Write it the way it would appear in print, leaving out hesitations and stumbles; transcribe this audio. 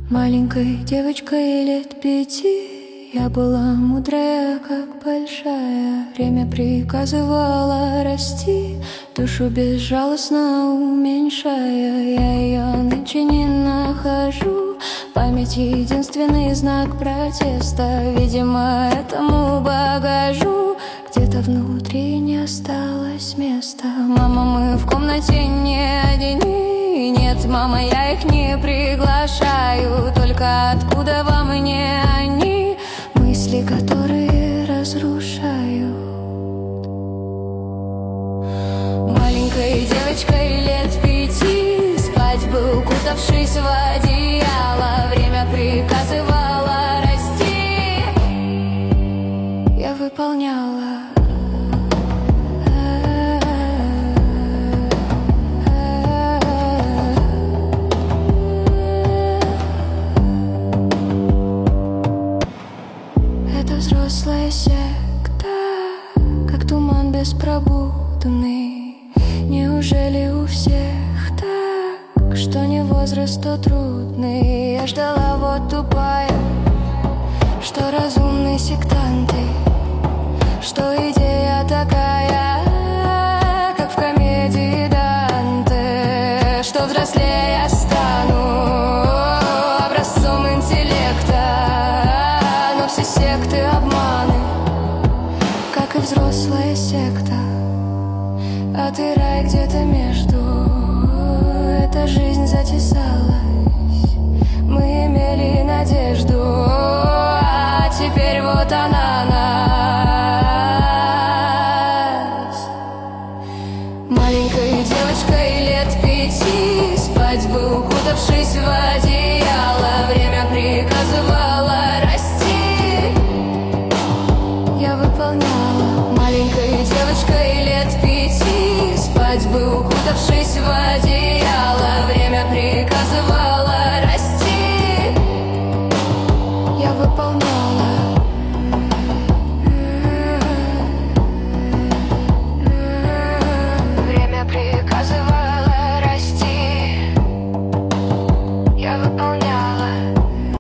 Маленькой девочкой лет 5 я была мудрая, как большая. Время приказывало расти, душу безжалостно уменьшая. Я ее нынче не нахожу, память — единственный знак протеста. Видимо, этому багажу где-то внутри не осталось места. Мама, мы в комнате не одни. Нет, мама, я их не приглашаю. Только откуда во мне они? Мысли, которые разрушают. Маленькой девочкой лет 5 спать бы, укутавшись в одеяло. Время приказывало расти, я выполняла. Взрослая секта, как туман беспробудный. Неужели у всех так, что не возраст, то трудный? Я ждала, вот тупая, что разумные сектанты, что идея такая, как в комедии Данте, что взрослее я стану образцом интеллекта. Но все секты обманы, как и взрослая секта. А ты рай где-то между. Эта жизнь затесалась, мы имели надежду, а теперь вот она нас. Маленькой девочкой лет 5 спать бы, укутавшись в одеяло. Время приказывало расти, я выполняла. Маленькой девочкой лет 5 спать бы, укутавшись в одеяло.